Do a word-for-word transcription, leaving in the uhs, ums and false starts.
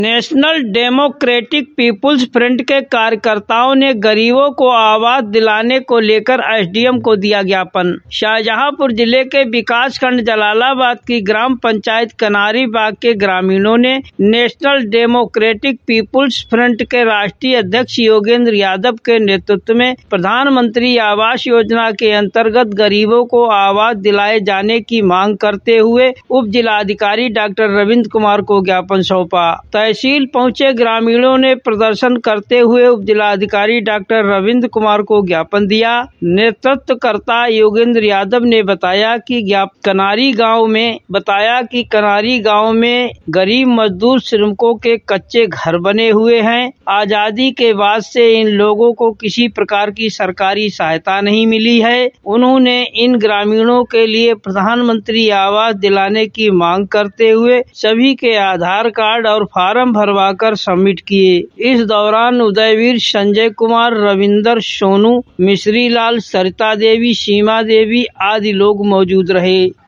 National democratic people's front के कार्यकर्ताओं ने गरीबों को आवास दिलाने को लेकर एसडीएम को दिया ज्ञापन। शाहजहांपुर जिले के विकासखंड जलालाबाद की ग्राम पंचायत कनारी बाग के ग्रामीणों ने नेशनल डेमोक्रेटिक पीपुल्स फ्रंट के राष्ट्रीय अध्यक्ष योगेंद्र यादव के नेतृत्व में प्रधानमंत्री आवास योजना के अंतर्गत गरीबों को आवास दिलाए जाने की मांग करते हुए उप जिलाधिकारी डॉक्टर रविंद्र कुमार को ज्ञापन सौंपा। तहसील पहुंचे ग्रामीणों ने प्रदर्शन करते हुए उप जिलाधिकारी डॉक्टर रविंद्र कुमार को ज्ञापन दिया। नेतृत्वकर्ता योगेंद्र यादव ने बताया कि कनारी गांव में बताया कि कनारी गांव में गरीब मजदूर श्रमिकों के कच्चे घर बने हुए हैं। आजादी के बाद से इन लोगों को किसी प्रकार की सरकारी सहायता नहीं मिली है। उन्होंने इन ग्रामीणों के लिए प्रधानमंत्री आवास दिलाने की मांग करते हुए सभी के आधार कार्ड और फार्म भरवाकर सबमिट किए। इस दौरान उदयवीर, संजय कुमार, रविंदर, सोनू, मिश्री लाल, सरिता देवी, सीमा देवी आदि लोग मौजूद रहे।